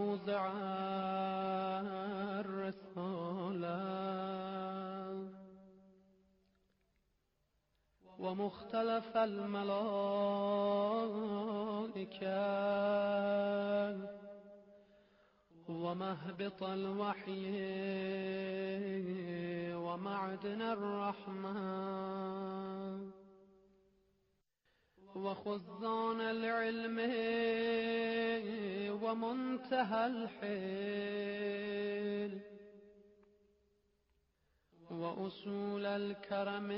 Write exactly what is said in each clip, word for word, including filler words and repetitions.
موضع الرسالة ومختلف الملائكة ومهبط الوحي ومعدن الرحمة وخزان العلم ومنتهى الحيل وأصول الكرم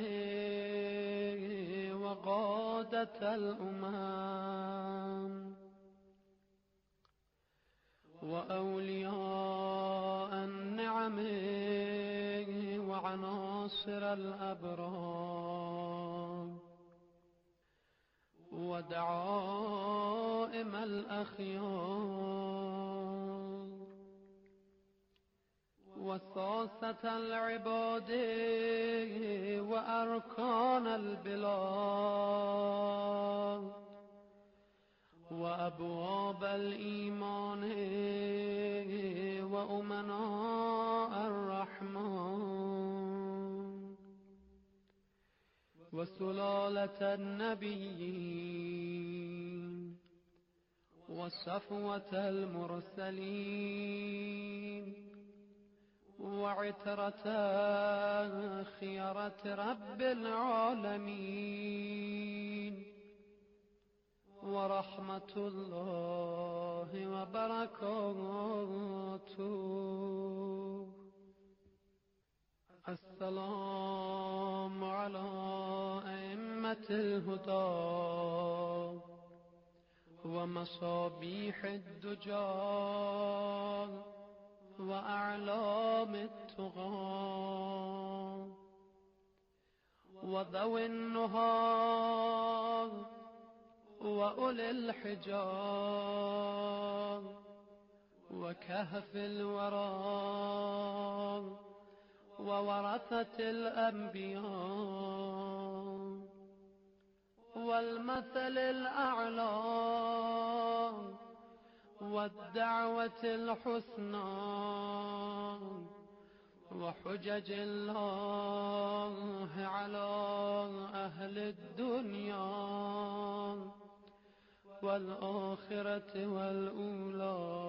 وقادة الأمم وأولياء النعم وعناصر الأبرار ودعائم الأخيار وساسة العباد وأركان البلاد وأبواب الإيمان وأمناء الرحمن وسلالة النبيين وصفوة المرسلين وعترة خيرة رب العالمين ورحمة الله وبركاته. السلام على أئمة الهدى ومصابيح الدجى وأعلام التقى وذوي النهى وأولي الحجاب وكهف الورى وورثة الأنبياء والمثل الأعلى والدعوة الحسنى وحجج الله على أهل الدنيا والآخرة والأولى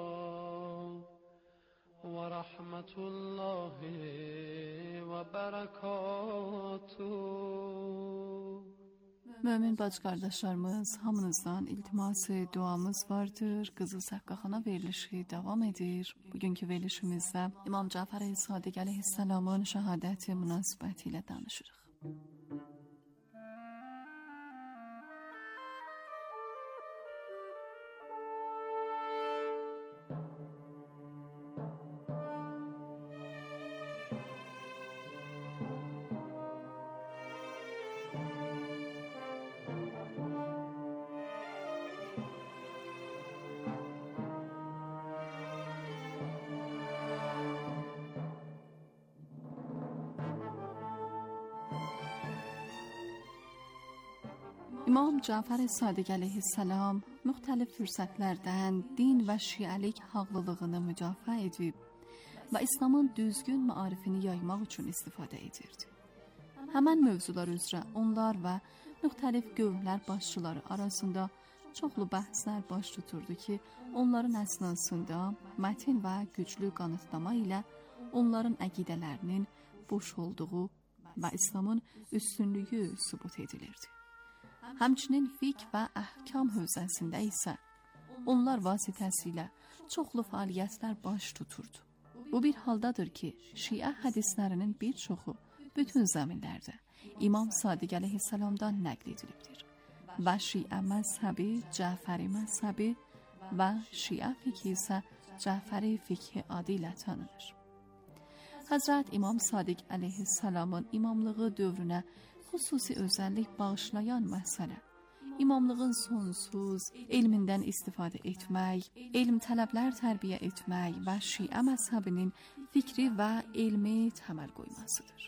ورحمة الله وبركاته. Mömin bacı qardaşlarımız, hamınızdan iltiması, duamız vardır. Qızıl Səqqaxana verilişi davam edir. Bugünkü verilişimizdə İmam Cəfər Sadiq əleyhissalamın şəhadəti münasibəti ilə danışırıq. İmam Cəfər Sadiq əleyhissalam müxtəlif fürsətlərdən din və şiəlik haqlılığını müdafiə edib və İslamın düzgün maarifini yaymaq üçün istifadə edirdi. Həmən mövzular üzrə onlar və müxtəlif qövmlər başçıları arasında çoxlu bəhslər baş tuturdu ki, onların əsnasında mətin və güclü qanıtlama ilə onların əqidələrinin boş olduğu və İslamın üstünlüyü sübut edilirdi. Həmçinin fiqh və əhkam hövzəsində isə onlar vasitəsilə çoxlu fəaliyyətlər baş tuturdu. Bu bir haldadır ki, şiə hədislərinin bir çoxu bütün zəminlərdə İmam Sadiq əleyhissalamdan nəql edilibdir və şiə məzhəbi Cəfəri məzhəbi və şiə fiqhi isə Cəfəri fiqhi adı ilə tanınır. Həzrət İmam Sadiq əleyhissalamın imamlığı dövrünə xüsusi özəllik bağışlayan məsələ, imamlığın sonsuz, elmindən istifadə etmək, elm tələblər tərbiyə etmək və şiə məzhəbinin fikri və elmi təməl qoymasıdır.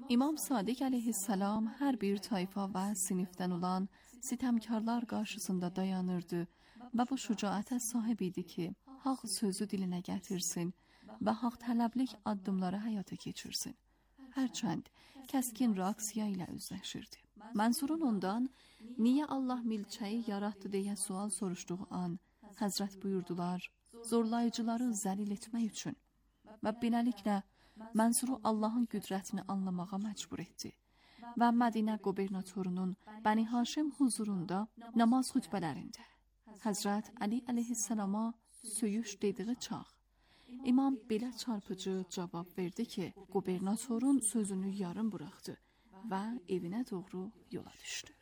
İmam Sadiq aleyhisselam her bir tayfa ve siniften olan sitemkarlar karşısında dayanırdı ve bu şücaate sahibiydi ki hak sözü diline getirsin ve hak taleblik addımları hayata geçirsin. Hərçənd kəskin reaksiya ilə üzləşirdi. Mənsurun ondan niyə Allah milçəyi yaratdı deyə sual soruşduğu an Həzrət buyurdular, zorlayıcıları zəlil etmək üçün və beləliklə Mənsuru Allahın qüdrətini anlamağa məcbur etdi və Mədinə qubernatorunun Bəni Haşim huzurunda namaz xütbələrində Həzrət Əli əleyhisselama söyüş dediği çağ İmam belə çarpıcı cavab verdi ki, qubernatorun sözünü yarım bıraxdı və evinə doğru yola düşdü.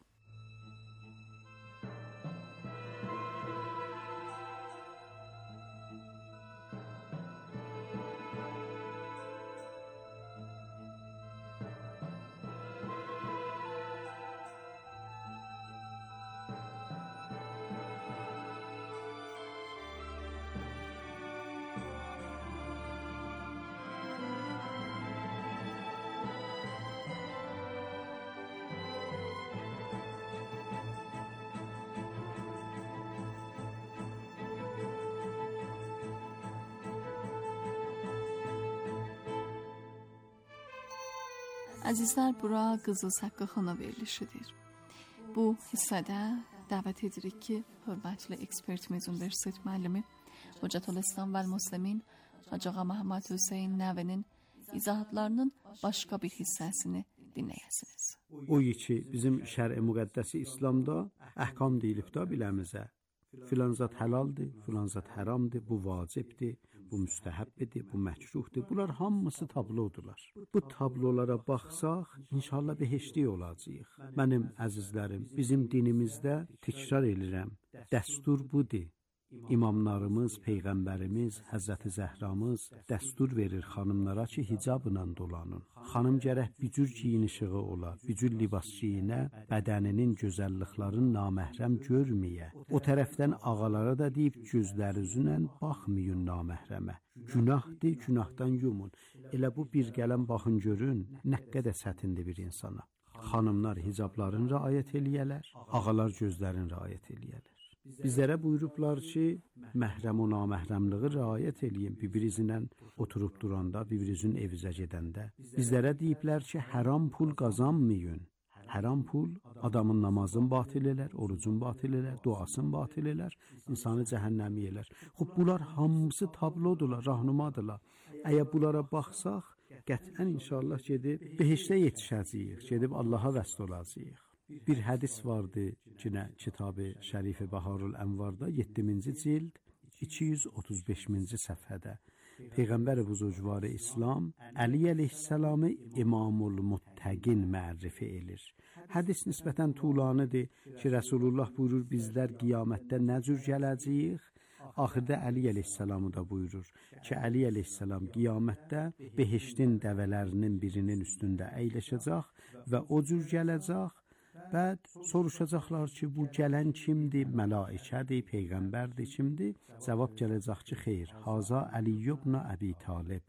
Əzizlər, bura Qızıl Saqqı xana verilişidir. Bu hissədə dəvət edirik ki, hörmətli ekspertimiz, universitet müəllimi Hocətülislam və Müslimin Hacı Ağa Məhəmməd Hüseyn Nəvinin izahatlarının başqa bir hissəsini dinləyəsiniz. O ki, bizim şər-i müqəddəsi İslamda əhkam deyilibdə biləmizə. Filan zat həlaldır, filan zat haramdır, bu vacibdir, bu müstəhəbdir, bu məkruhdur. Bunlar hamısı tablodurlar. Bu tablolara baxsaq, inşallah behiştli olacağıq. Mənim əzizlərim, bizim dinimizdə təkrar edirəm, dəstur budur. İmamlarımız, Peyğəmbərimiz, Həzrəti Zəhramız dəstur verir xanımlara ki, hicabla dolanın. Xanım gərək bücür giyinişiği ola, bücür libas giyinə, bədəninin gözəlliklərini naməhrəm görməyə. O tərəfdən ağalara da deyib, gözlərinizlə baxmayın naməhrəmə. Günahdır, günahdan yumun. Elə bu bir gələn baxın görün, nə qədər çətindir bir insana. Xanımlar hicablarını riayət eləyələr, ağalar gözlərini riayət eləyələr. Bizlərə buyurublar ki, məhrəm o naməhrəmliği riayət eləyin, bir-birinizlə oturub duranda, bir-birinizin evizə gedəndə. Bizlərə deyiblər ki, haram pul qazanmayın. Haram pul adamın namazını batil elər, orucun batil elər, duasını batil elər, insanı cəhənnəmi elər. Xub, bunlar hamısı tablodurlar, rahnumadırlar. Əgər bunlara baxsaq, qətlən inşallah gedib behişdə yetişəcəyik, gedib Allaha vəsl olacağıq. Bir hədis vardı yine Kitab-ı Şərif-i Baharul Ənvarda yeddiminci cild iki yüz otuz beşinci səfhədə Peyğəmbər buzurgvarı İslam Əli əleyhisselamı İmamul Muttəqin mərrifi elir. Hədis nisbətən tulanıdır ki, Resulullah buyurur, bizlər qiyamətdə nə cür gələcəyik? Axırda Əli əleyhisselamı da buyurur ki, Əli əleyhisselam qiyamətdə behiştin dəvələrinin birinin üstündə əyləşəcək və o cür gələcək. Bəd soruşacaqlar ki, bu gələn kimdir? Mələikədir, Peyğəmbərdir, kimdir? Cavab gələcək ki, xeyr, haza Əli ibn Əbi Talib,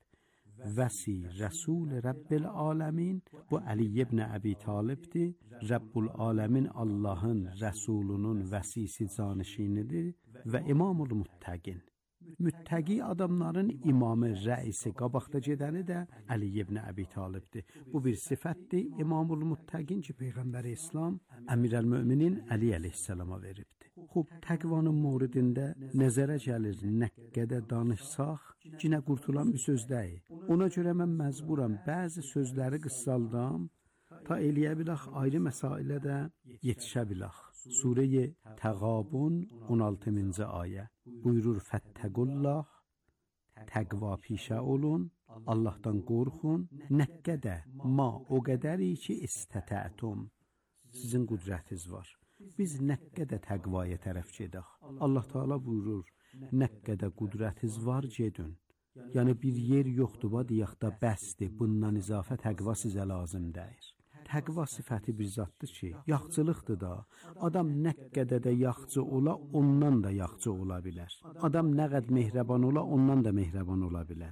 vəsi Rəsul Rəbbil Aləmin. Bu Əli ibn Əbi Talibdir, Rəbbul Aləmin Allahın, Rəsulunun vəsisi canişinidir və İmamul Muttəqin. Müttəqi adamların imamı, rəisi, qabaqda gedəni də Əli ibn Əbi Talibdir. Bu bir sifətdir. İmamul Muttəqin ki, Peyğəmbər-i İslam Əmirəl-Möminin Əli əleyhisselama veribdir. Xub, təqvanın moridində nəzərə gəlir, nə qədər danışsaq, yenə qurtulan bir söz deyil. Ona görə mən məcburam bəzi sözləri qıssaldam, ta eləyə bilək ayrı məsailə də yetişə bilək. Sure-i Təğabun on altıncı ayə buyurur, Fəttəqullah, təqva pişə olun, Allahdan qorxun, nə qədər, ma o qədəri ki, istətətum, sizin qüdrətiniz var. Biz nə qədər təqvaya tərəf gedək. Allah Teala buyurur, nə qədər qüdrətiniz var, gedin. Yəni bir yer yoxdur, va deyək da bəsdir, bundan izafə təqva sizə lazım deyir. Təqva sifəti bir zatdır ki, yaxçılıqdır da. Adam nə qədər də yaxçı ola, ondan da yaxçı ola bilər. Adam nə qədər mehriban ola, ondan da mehriban ola bilər.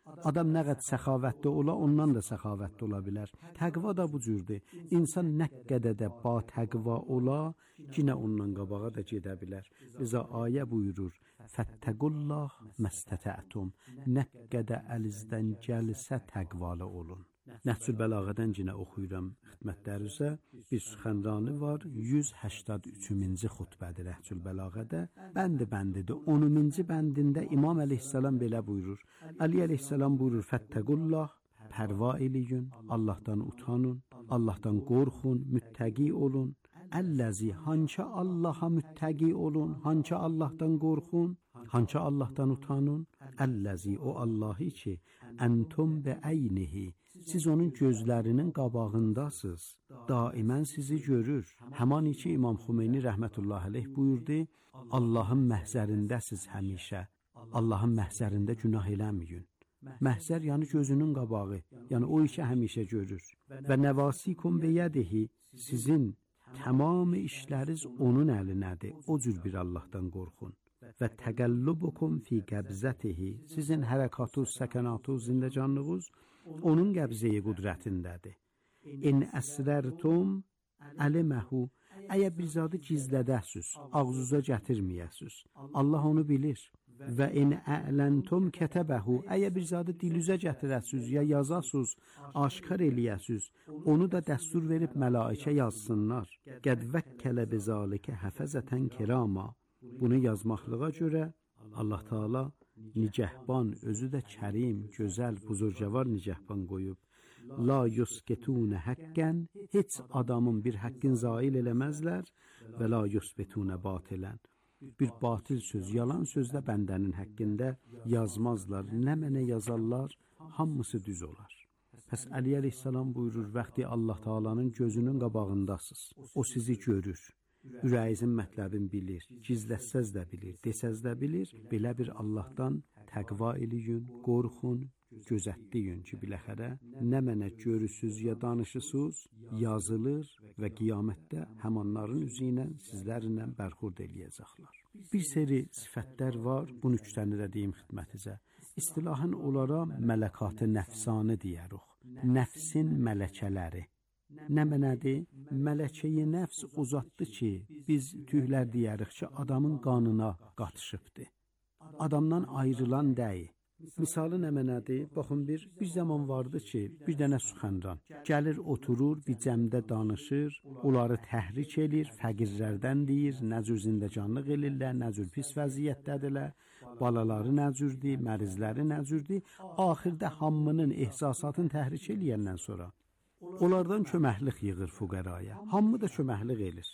Adam nə qədər səxavətli ola, ondan da səxavətli ola bilər. Təqva da bu cürdür. İnsan nə qədər də ba təqva ola, yenə ondan qabağa da gedə bilər. Liza ayə buyurur: "Fəttəqullah məstətətum." Nə qədər əlinizdən gəlsə təqvalı olun. Nəhcül Bəlağədən yenə oxuyuram xidmətlərinizə. Bir süxənranı var, yüz həştad üçüncü xutbədir Nəhcül Bəlağədə. Bəndi bəndidir. onuncu bəndində İmam əleyhissalam belə buyurur. Əli əleyhissalam buyurur: "Fəttəqullah." Pərva eləyin, Allahdan utanın, Allahdan qorxun, müttəqi olun. Əlləzi, hança Allaha müttəqi olun, hança Allahdan qorxun, hança Allahdan utanın. Əlləzi, o Allahı ki, əntum be əynihi, siz onun gözlərinin qabağındasınız, daimən sizi görür. Həman iki İmam Xümeyni rəhmətullahi aleyh buyurdu: Allahın məhzərindəsiz həmişə, Allahın məhzərində günah eləməyin. Məhzər yəni gözünün qabağı, yəni o işi həmişə görür. Və nəvasikum beyədihi, sizin tamam işləriniz onun əlinədir, o cür bir Allahdan qorxun. Və təqəllubukum fi qəbzətihi, sizin hərəkatınız, səkanatınız, zindəcanlığınız onun qəbzəyi qudrətindədir. İn əsrərtum əliməhu, əgər bir zadı gizlədəsiz, ağzınıza gətirməyəsiz, Allah onu bilir. Və in ələntum kətəbəhu, əgər bir zadı dilüzə gətirəsiz ya yazasız, aşkar eləyəsiz, onu da dəstur verib mələikə yazsınlar. Qəd vəkkələ bizalikə həfəzətən kirama, bunu yazmaqlığa görə Allah Taala nicəhban, özü də kərim, gözəl, buzurcavar nicəhban qoyub. La yusketune haqqan, heç adamın bir haqqın zail eləməzlər və la yusbetune batilən. Bir batil söz, yalan söz də bəndənin haqqında yazmazlar. Nə mənə yazarlar, hamısı düz olar. Pəs Əli əleyhissalam buyurur, vaxtı Allah Taalanın gözünün qabağındasınız. O sizi görür. Ürəyinizin mətləbini bilir, gizlətsəz də bilir, desəz də bilir. Belə bir Allahdan təqva eləyin, qorxun, gözətləyin ki, biləxərə nə mənə görürsüz ya danışısız, yazılır və qiyamətdə həmanların üzü ilə sizlərlə bərxurd eləyəcəklər. Bir seri sifətlər var, bu nüktəni də deyim xidmətinizə. İstilahən onlara mələkat-ı nəfsanı deyərik. Nəfsin mələkələri. Nə mənədir? Mələkəyi nəfs uzatdı ki, biz tühlər deyərik ki, adamın qanına qatışıbdır. Adamdan ayrılan deyil. Misalı nə mənədir? Baxın, bir, bir zaman vardı ki, bir dənə süxənran gəlir, oturur, bir cəmdə danışır, onları təhrik edir, fəqirlərdən deyir, nə cür zindəcanlıq elirlər, nə cür pis vəziyyətdədirlər, balaları nə cürdür, mərizləri nə cürdür. Axirdə hamının ehsasatını təhrik eləyəndən sonra onlardan köməklik yığır fuqaraya. Hamı da köməklik elir.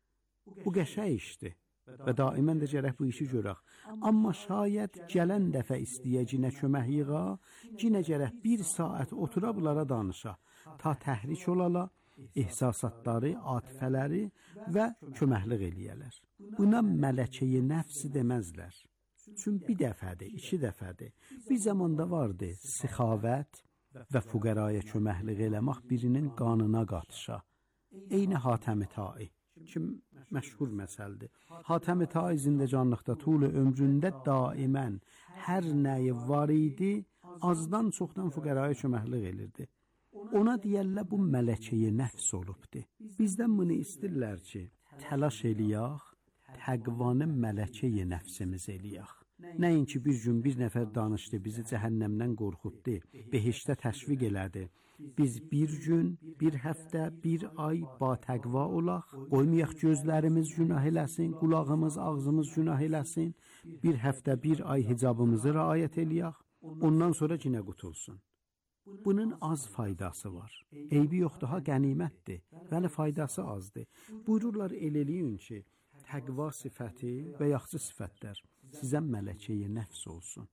Bu qəşəng işdir. Və daimən də gərək bu işi görək. Amma şayət gələn dəfə istəyəcinə kömək yığa, cinə gərək bir saat otura bunlara danışa, ta təhrik olala, ehsasatları, atifələri və köməklik eləyələr. Buna mələkəyi nəfsi deməzlər. Çünki bir dəfədir, iki dəfədir. Bir zamanda vardı, sixavət və fuqaraya köməklik eləmək birinin qanına qatışa. Eyni Hatəm-i Tai. Kim məşhur məsəldir. Hatəm-i Tai zindəcanlıqda tulu ömründə daimən hər nəyi var idi, azdan çoxdan fuqaraya köməklik elirdi. Ona deyərlər bu mələkəyi nəfs olubdur. Bizdən bunu istəyirlər ki, təlaş eləyək, təqvanı mələkəyi nəfsimiz eləyək. Nəinki bir gün bir nəfər danışdı, bizi cəhənnəmdən qorxutdu, behiştə təşviq elədi. Biz bir gün, bir həftə, bir ay ba təqva olaq, qoymayaq gözlərimiz günah eləsin, qulağımız, ağzımız günah eləsin, bir həftə, bir ay hicabımızı rəayət eləyək, ondan sonra cinə qutulsun. Bunun az faydası var. Eybi yox, daha qənimətdir, vəli faydası azdır. Buyururlar eləyin ki, təqva sifəti və yaxşı sifətlər sizə mələkəyi nəfs olsun.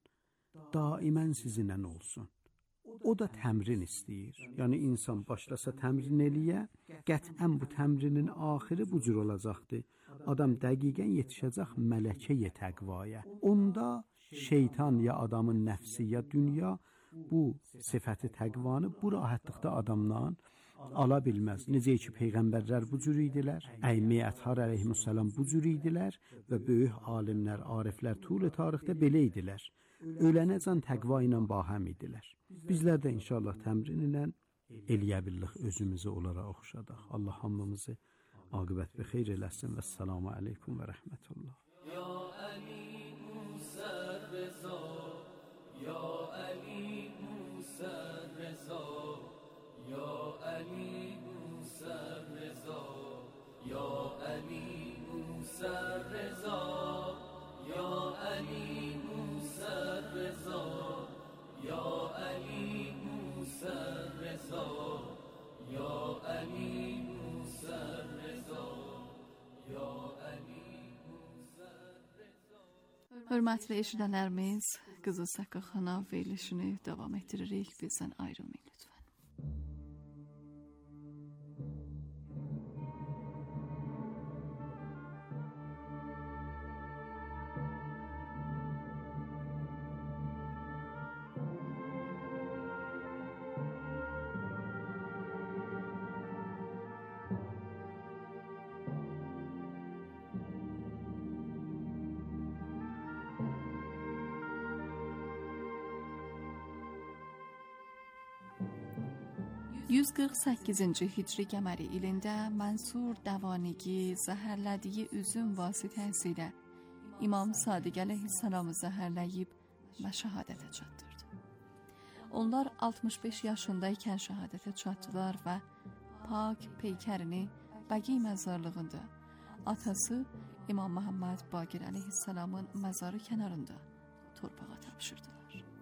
Daimən sizinlə olsun. O da təmrin istəyir. Yəni insan başlasa təmrin eləyə, qətən bu təmrinin axırı bu cür olacaqdır. Adam dəqiqən yetişəcək mələkəyi təqvaya. Onda şeytan ya adamın nəfsi ya dünya bu sifəti təqvanı bu rahatlıqda adamdan ala bilməz. Necə ki, peyğəmbərlər bu cür idilər, Əymi Əthar əleyhissalam bu cür idilər və böyük alimlər, ariflər tulu tarixdə belə idilər. ölənəcən təqva ilə bahəm idilər. Bizlər də inşallah təmrin ilə eləyə bildik özümüzü onlara oxşadaq. Allah hamımızı aqibət və xeyr eləsin və səlamu aleykum və rəhmətullah. Ya Ali Musa Reza, Ya Ali Musa Reza, Ya Ali Musa Reza, Ya Ali Musa Reza, Ya Ali Musa Reza, Ya Ali Musa Reza, Ya Ali Musa Reza, Ya Ali Musa Reza. Hörmətli eşidənlərimiz, Qızıl Səqqə xana verilişini davam etdiririk. Bizdən ayrılmayın lütfen. yüz qırx səkkizinci hicri qəməri ilində Mənsur Dəvanigi zəhərlədiyi üzüm vasitəsilə İmam Sadiq əleyhissalamı zəhərləyib və şəhadətə çatdırdı. Onlar altmış beş yaşındaykən şəhadətə çatdılar və pak peykərini Bəqi məzarlığında atası İmam Məhəmməd Baqir əleyhissalamın məzarı kənarında torpağa tapşırdılar.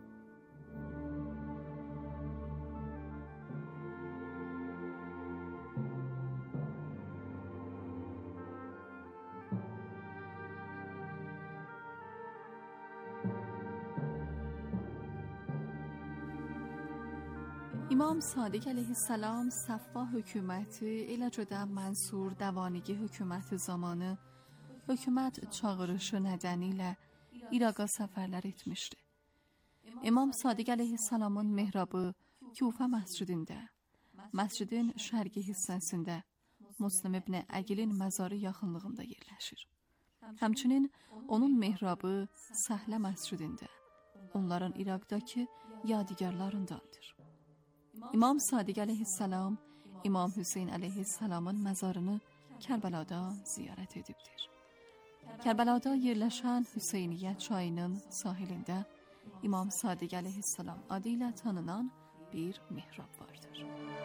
İmam Sadiq əleyhissalam Səfva hökuməti, eləcə də Mənsur Dəvanigi hökuməti zamanı hökumət çağırışı nədənilə İraqa səfərlər etmişdi. İmam Sadiq əleyhissalamın mehrabı Kufə məscidində, məscidin şərqi hissəsində Muslim ibn Əqilin məzarı yaxınlığında yerləşir. Həmçinin onun mehrabı Səhlə məscidində, onların İraqdakı yadigarlarındandır. İmam Sadiq əleyhissalam İmam Hüseyn əleyhissalamın məzarını Kərbəlada ziyarət edibdir. Kərbəlada yerləşən Hüseyniyyə çayının sahilində İmam Sadiq əleyhissalam adı ilə tanınan bir mihrab vardır.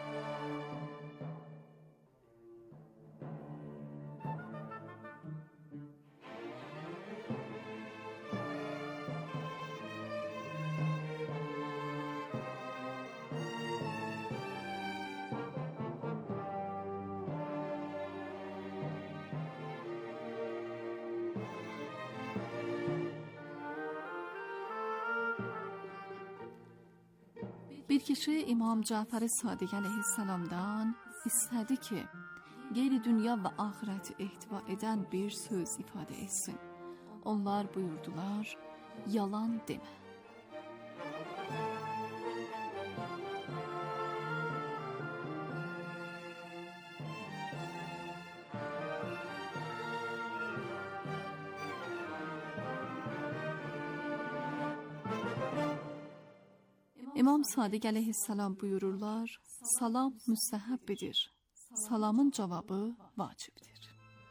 Bir kişi İmam Cəfər Sadiq əleyhissalamdan istədi ki, qeyri-dünya və axirəti ehtiva edən bir söz ifadə etsin. Onlar buyurdular, yalan demə. İmam Sadiq əleyhissalam buyururlar, salam müstəhəbbidir, salamın cavabı vacibdir.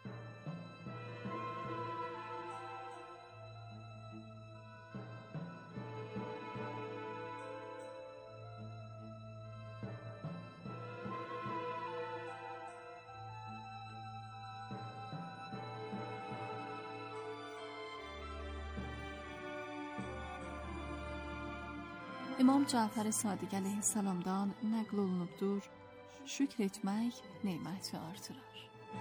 İmam Cəfər Sadiq əleyhissalamdan nəql olunubdur, şükr etmək neməti artırar.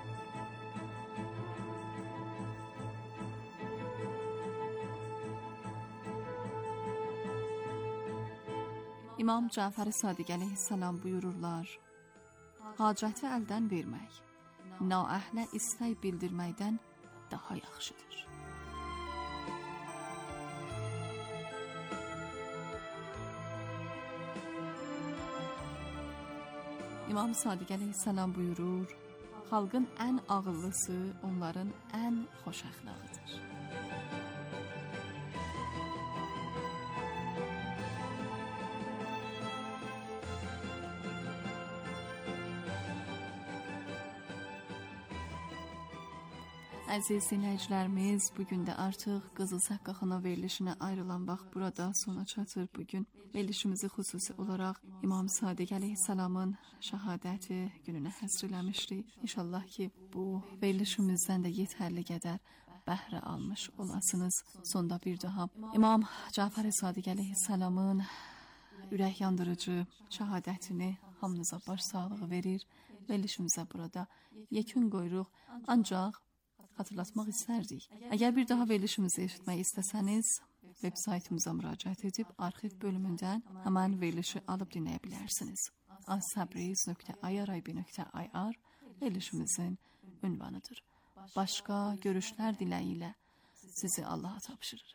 İmam Cəfər Sadiq əleyhissalam buyururlar, hacəti əldən vermək, naəhlə istək bildirməkdən daha yaxşıdır. İmam Sadiq əleyhissalam buyurur, xalqın ən ağıllısı onların ən xoş əxlaqıdır. Əziz dinləyicilərimiz, bugün də artıq Qızıl Səqqaxana verilişinə ayrılan vaxt burada sona çatır. Bugün verilişimizi xüsusi olaraq İmam Sadiq əleyhissalamın şəhadəti gününə həsr eləmişdik. İnşallah ki, bu verilişimizdən də yetərli qədər bəhrə almış olasınız. Sonda bir daha İmam Cəfər Sadiq əleyhissalamın ürək yandırıcı şəhadətini hamınıza baş sağlığı verir. Verilişimizə burada yekun qoyuruq. Ancaq xatırlatmaq istərdik. Əgər bir daha verilişimizi eşitmək istəsəniz, veb saytımıza müraciət edib arxiv bölümündən həmən verilişi alıb dinləyə bilərsiniz. asabriz nöqtə irib nöqtə ir verilişimizin ünvanıdır. Başqa görüşlər diləyi sizi Allaha tapşırırıq.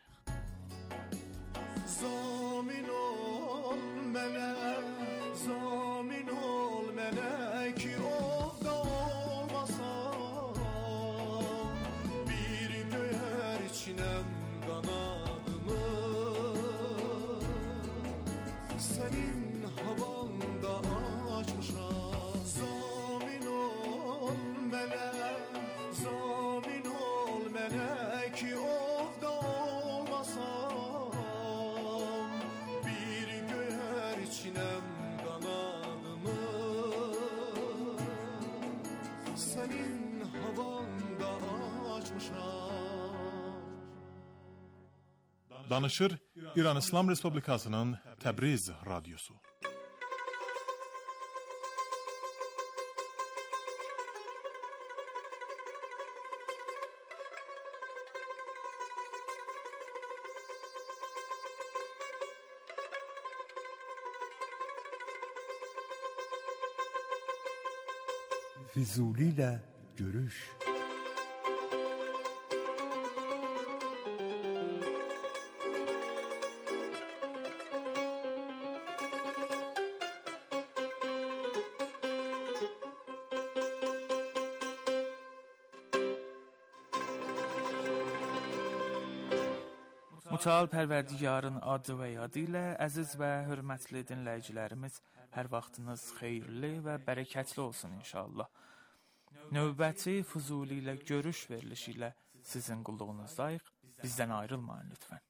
Zamin ol mənə, zamin ol mənə ki ovda olmasam, bir göyər içinəm qanadımı, sənin havanda açmışam. Zamin ol mənə, zamin ol mənə ki ovda olmasam, bir göyər içinəm qanadımı, sənin havanda açmışam. Danışır İran İslam Respublikasının Təbriz radyosu. Füzuli ile görüş. Mütəal Pərverdigarın adı və yadı ilə əziz və hörmətli dinləyicilərimiz, hər vaxtınız xeyirli və bərəkətli olsun inşallah. Növbəti Füzuli ilə görüş verilişi ilə sizin qulluğunuzdayıq. Bizdən ayrılmayın lütfən.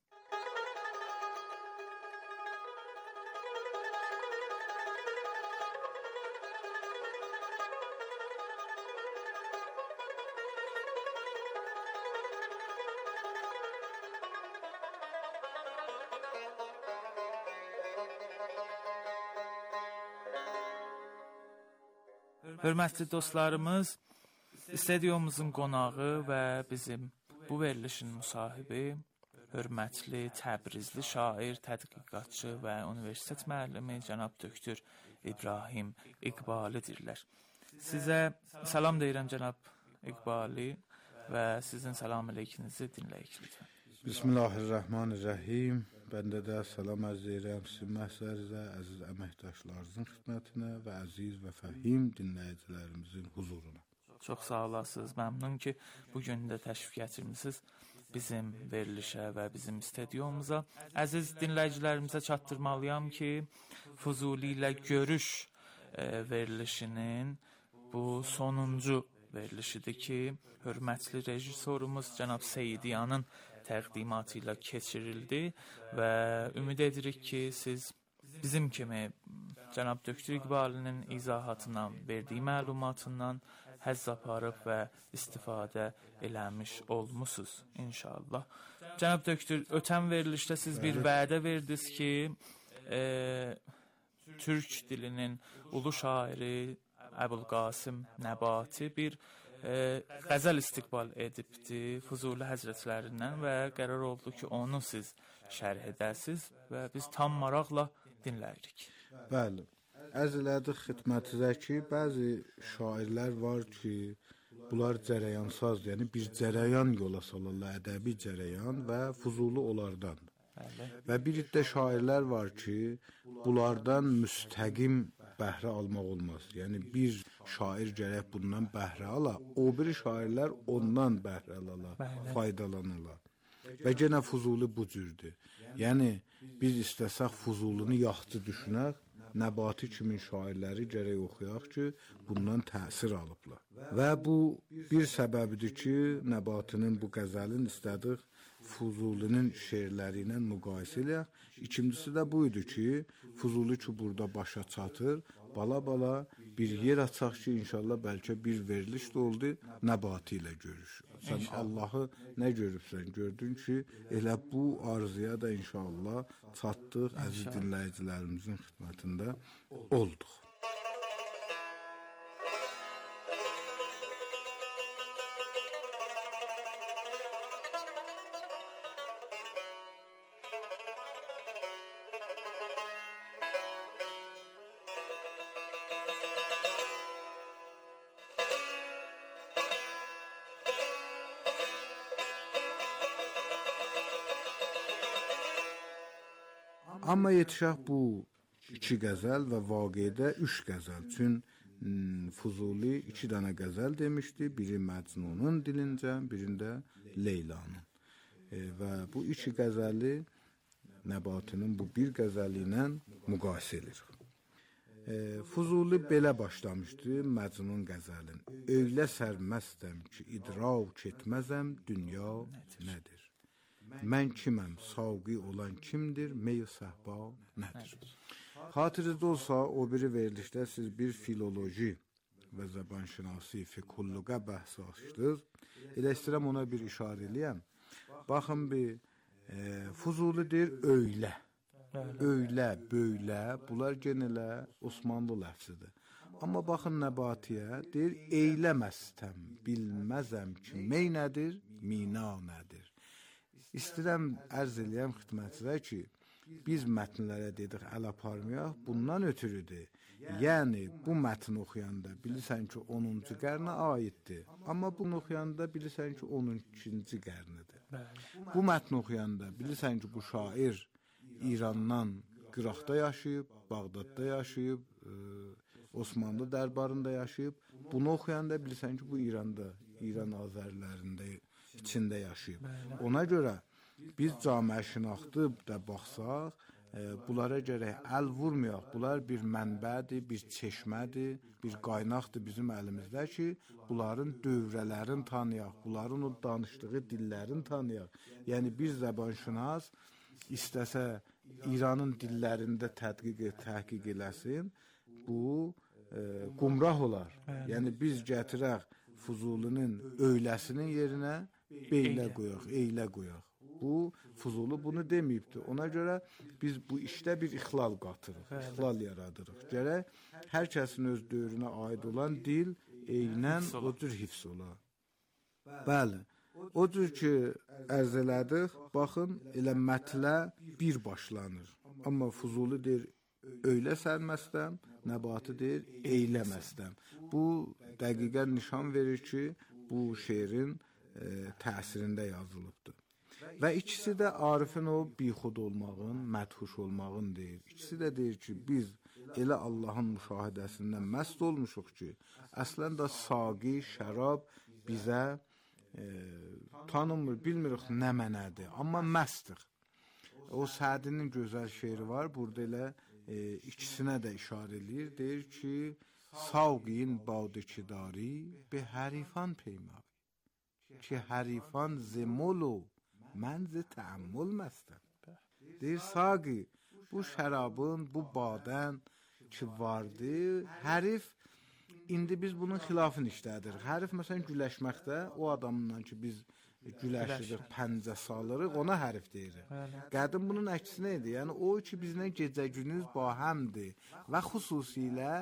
Hörmətli dostlarımız, stadiyomuzun qonağı və bizim bu verilişin müsahibi, hörmətli Təbrizli şair, tədqiqatçı və universitet müəllimi cənab doktor İbrahim İqbalidirlər. Sizə salam deyirəm cənab İqbali və sizin salam aleykinizi dinləyik lütfən. Bismillahirrahmanirrahim. Bəndə də salam arz edirəm sizin məhzərinizə, əziz əməkdaşlarınızın xidmətinə və əziz və fəhim dinləyicilərimizin huzuruna. Çox sağ olasınız. Məmnun ki, bugün də təşrif gətirmisiniz bizim verilişə və bizim stadiyomumuza. Əziz dinləyicilərimizə çatdırmalıyam ki, Füzuli ilə görüş e, verilişinin bu sonuncu verilişidir ki, hörmətli rejissorumuz cənab Seydiyanın təqdimatı ilə keçirildi və ümid edirik ki, siz bizim kimi cənab doktor İqbalinin izahatından, verdiyi məlumatından həzz aparıb və istifadə eləmiş olmusunuz inşallah. Cənab doktor, ötən verilişdə siz bir vədə verdiniz ki, e, türk dilinin ulu şairi Əbülqasım Nəbati bir E, qəzəl istiqbal edibdi Füzuli həzrətlərindən və qərar oldu ki, onu siz şərh edəsiniz və biz tam maraqla dinləyirik. Bəli, ərz elədik xidmətinizə ki, bəzi şairlər var ki, bunlar cərəyansazdır, yəni bir cərəyan yola salırlar, ədəbi cərəyan və Füzuli onlardan. Bəli. Və bir iddə şairlər var ki, bunlardan müstəqim bəhrə almaq olmaz. Yəni bir şair gərək bundan bəhrə ala, o biri şairlər ondan bəhrə ala, faydalanırlar. Və yenə Füzuli bu cürdür. Yəni biz istəsək Füzulini yaxşı düşünək, Nəbati kimi şairləri gərək oxuyaq ki, bundan təsir alıblar. Və bu bir səbəbidir ki, Nəbatinin bu qəzəlin istədik Fuzulinin şeirləri ilə müqayisə eləyək. İkincisi də bu idi ki, Fuzuli ki burada başa çatır, bala-bala bir yer açaq ki, inşallah bəlkə bir veriliş də oldu, Nəbati ilə görüş. Sən Allahı nə görübsən? Gördün ki, elə bu arzuya da inşallah çatdıq, əziz dinləyicilərimizin xidmətində olduq. Amma yetişək bu iki qəzəl və vaqiədə üç qəzəl. Çün Fuzuli iki dənə qəzəl demişdi. Biri Məcnunun dilincə, birində Leylanın. E, və bu iki qəzəli Nəbatinin bu bir qəzəli ilə müqayisə edir. E, Fuzuli belə başlamışdı Məcnun qəzəlin. Öylə sərməstəm ki, idrak etməzəm, dünya nədir? Mən kiməm, savqi olan kimdir, mey səhba nədir? Xatirinizdə olsa, o biri verilişdə siz bir filoloji və zəbanşinasi, fiqhulluqa bəhs açdınız. Elə istəyirəm ona bir işarə eləyəm. Baxın bir, e, Fuzuli deyir, öylə. Öylə, böylə, bunlar genələ Osmanlı ləfzidir. Amma baxın Nəbatiyə, deyir, eyləməstəm, bilməzəm ki, mey nədir, mina nədir? İstəyirəm ərz eləyəm xidmətinizə ki, biz mətnlərə dedik əl aparmayaq, bundan ötürüdür. Yəni, bu mətni oxuyanda bilirsən ki, onuncu qərnə aiddir. Amma bunu oxuyanda bilirsən ki, on ikinci qərnidir. Bu mətni oxuyanda bilirsən ki, bu şair İrandan Qıraqda yaşayıb, Bağdadda yaşayıb, e, Osmanlı dərbarında yaşayıb. Bunu oxuyanda bilirsən ki, bu İranda, İran Azərlərində içində yaşayıb. Ona görə biz camiə şinaxtı da baxsaq, e, bunlara gərək əl vurmayaq. Bunlar bir mənbədir, bir çeşmədir, bir qaynaqdır bizim əlimizdə ki, bunların dövrələrini tanıyaq, bunların o danışdığı dillərini tanıyaq. Yəni bir zəbanşünas istəsə İranın dillərində tədqiq, təhqiq eləsin, bu e, qumrah olar. Yəni biz gətirək Fuzulinin öyləsinin yerinə beylə qoyaq, eylə qoyaq. Bu, Fuzuli bunu deməyibdir. Ona görə biz bu işdə bir ixlal qatırıq, ixlal yaradırıq. Gərək hər kəsin öz dövrünə aid olan dil eynən o cür hifz olar. Bəli, o cür ki, ərz elədik, baxın, elə mətlə bir başlanır. Amma Fuzuli deyir, öylə sərməstəm, Nəbati deyir, eyləməstəm. Bu, dəqiqən nişan verir ki, bu şeirin e, təsirində yazılıbdır. Və ikisi də Arifin o bixud olmağın, mədhuş olmağın deyir. İkisi də deyir ki, biz elə Allahın müşahidəsindən məst olmuşuq ki, əslən də saqi, şərab bizə e, tanınmır, bilmirik nə mənədir, amma məstdir. O Sədinin gözəl şeiri var, burada elə e, ikisinə də işarə edir. Deyir ki, saqin badikidari be hərifan peymavi. Ki hərifan zemolu mən zi təəmmül məstəm. Deyir, saqi, bu şərabın, bu badən ki vardı, hərif, indi biz bunun xilafını işlədirik. Hərif, məsələn, güləşməkdə, o adamla ki, biz güləşirik, pəncə salırıq, ona hərif deyirik. Qədim bunun əksinə idi, yəni o ki, bizlə gecə-gündüz bahəmdir və xüsusilə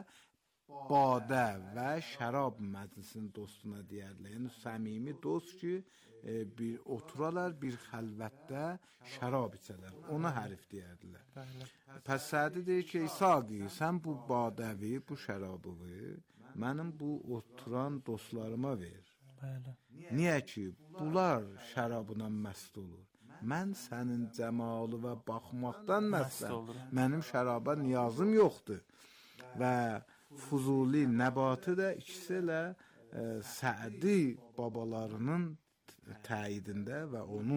badə və şərab məclisinin dostuna deyərlər. Yəni, səmimi dost ki, e, bir oturalar, bir xəlvətdə şərab içələr. Ona hərif deyərdilər. Pəs Sədi deyir ki, saqi, sən bu badəvi, bu şərabıvi mənim bu oturan dostlarıma ver. Niyə ki, bunlar şərabına məst olur. Mən sənin cəmalı və baxmaqdan məstəm. Mənim şəraba niyazım yoxdur. Və Fuzuli, Nəbati də ikisi ilə e, Sədi babalarının təyidində və onun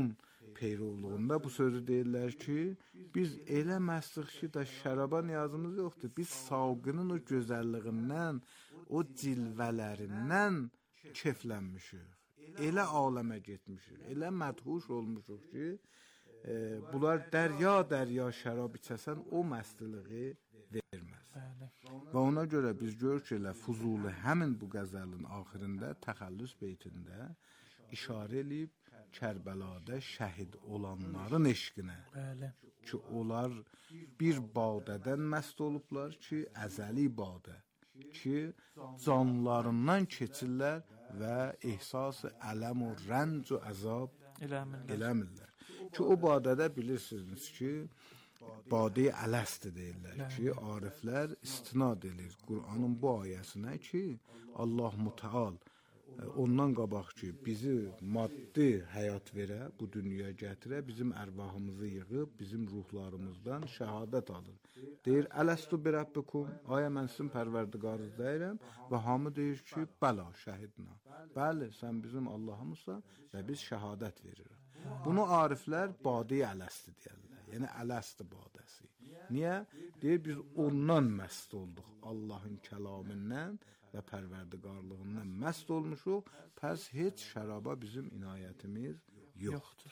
peyrovluğunda bu sözü deyirlər ki, biz elə məstik ki, da şəraba niyazımız yoxdur. Biz savqının o gözəlliyindən, o cilvələrindən keflənmişik. Elə aləmə getmişik, elə mədhuş olmuşuq ki, e, bunlar dərya-dərya şərab içəsən o məstiliyi verməz. Bəli. Və ona görə biz görürük ki, elə Fuzuli həmin bu qəzəlin axırında, təxəllüs beytində işarə eləyib Kərbəlada şəhid olanların eşqinə. Bəli. Ki, onlar bir badədən məst olublar ki, əzəli badə. Ki, canlarından keçirlər və ehsas-ı ələm o rənc o əzab eləmirlər. eləmirlər. Ki, o badədə bilirsiniz ki, badə-i ələsdir deyirlər ki, ariflər istinad edir Qur'anın bu ayəsinə ki, Allah Müteal ondan qabaq ki, bizi maddi həyat verə, bu dünyaya gətirə, bizim ərvahımızı yığıb, bizim ruhlarımızdan şəhadət alır. Deyir, ələstu bir Rəbbikum, ayə mən sizin pərverdigarınız deyirəm və hamı deyir ki, bəla, şəhidna. Bəli, sən bizim Allahımızsan və biz şəhadət veririk. Bunu ariflər badə-i ələsti deyərlər, yəni ələsti badəsi. Niyə? Deyir, biz ondan məst olduq, Allahın kəlamindən və pərverdigarlığından məst olmuşuq, pəs heç şəraba bizim inayətimiz yoxdur.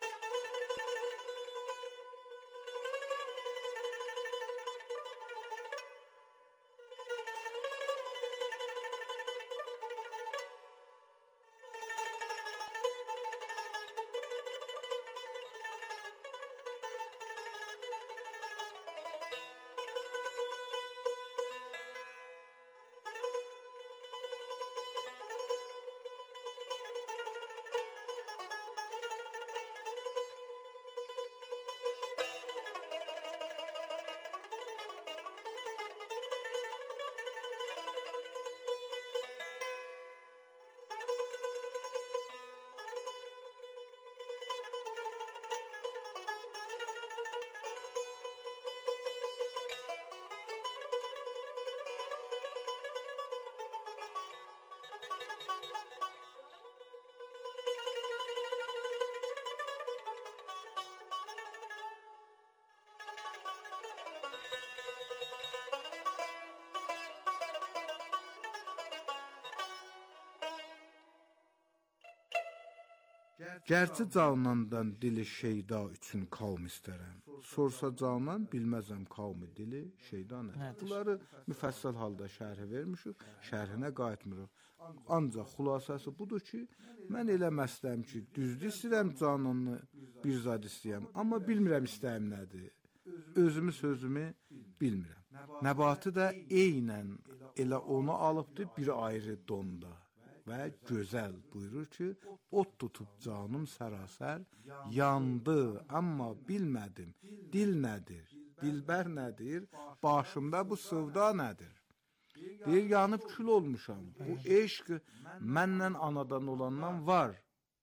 Gərçi canandan dili şeyda üçün qavm istərəm. Sorsa canan bilməzəm qavmi dili şeyda nədir? Bunları müfəssəl halda şərhi vermişik, şərhinə qayıtmırıq. Ancaq xülasəsi budur ki, mən elə məsləm ki, düzdür istəyirəm cananı bir zad istəyəm, amma bilmirəm istəyim nədir. Özümü sözümü bilmirəm. Nəbatı da eynən elə onu alıbdır bir ayrı donda. Və gözəl buyurur ki, ot tutub canım sərasər, yandı, amma bilmədim, dil nədir, dilbər nədir, başımda bu sıvda nədir? Deyir, yanıb kül olmuşam, bu eşq mənlə anadan olandan var,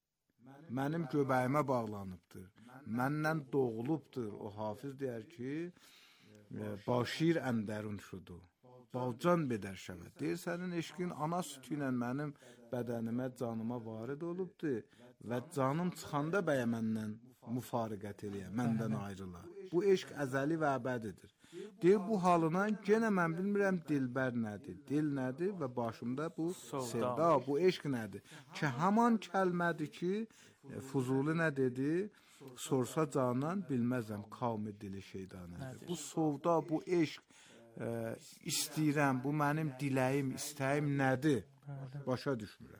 mənim göbəyimə bağlanıbdır, mənlə doğulubdur. O hafiz deyər ki, başir əndərun şudu. Balcan bedər şəvə. Deyir, sənin eşqin ana sütü ilə mənim bədənimə, canıma varid olubdur və canım çıxanda bəyə məndən müfariqət eləyə, məndən ayrıla. Bu eşq əzəli və əbədidir. Deyir, bu halına genə mən bilmirəm dilbər nədir, dil nədir və başımda bu sevda, bu eşq nədir. Ki, haman kəlmədir ki, Fuzuli nə dedi? Sorsa canan bilməzəm qavmi dili şeyda nədir. Bu sevda, bu eşq, Ə, istəyirəm, bu mənim diləyim, istəyim nədir? Başa düşmürəm.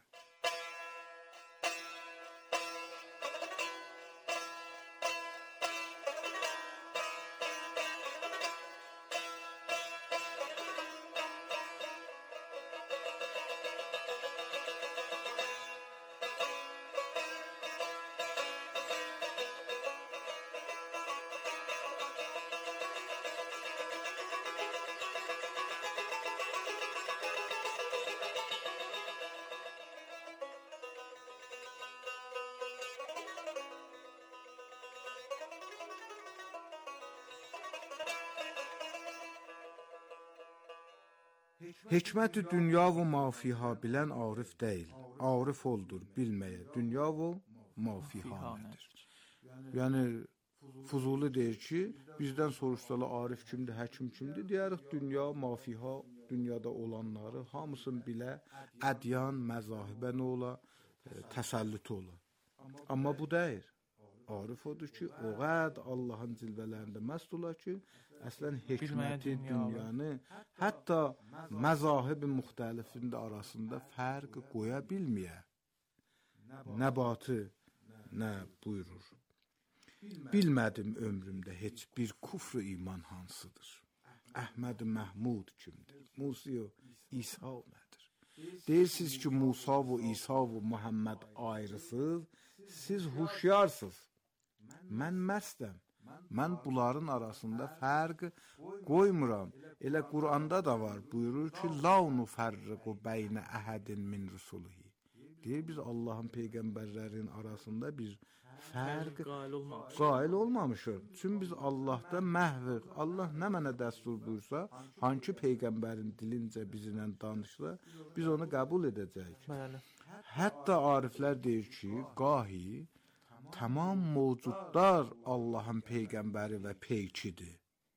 Hikmət-i dünya və mafiha bilən arif deyil. Arif oldur bilməyə dünya və mafiha nədir. Yəni Füzuli deyir ki, bizdən soruşsalar Arif kimdir, həkim kimdir? Deyərik dünya, mafiha, dünyada olanları hamısını bilə, ədyan, məzahibə nə ola, e, təsəllüt ola. Amma bu deyir. Arif odur ki, o qəd Allahın cilvələrində məst ola ki, əslən hikməti, dünyanı, hətta məzahib-i müxtəlifin də arasında fərq qoya bilməyə. Nə batı, nə buyurur. Bilmədim ömrümdə heç bir kufr iman hansıdır. Əhməd Məhmud kimdir? Musa İsa nədir? Deyirsiniz ki, Musa və İsa və Muhammed ayrısız, siz huşyarsınız. Mən məstəm. Mən bunların arasında fərq qoymuram. Elə Quranda da var. Buyurur ki, la nufarriqu beynə əhədin min rusulihi. Deyir, biz Allahın peyğəmbərlərin arasında bir fərq qail olmamışıq. Çünki biz Allahda məhviq. Allah nə mənə dəstur buyursa, hangi peyğəmbərin dilincə bizlə danışsa, biz onu qəbul edəcəyik. Bəli. Hətta ariflər deyir ki, qahi tamam mövcudlar Allahın peyğəmbəri və peykidir.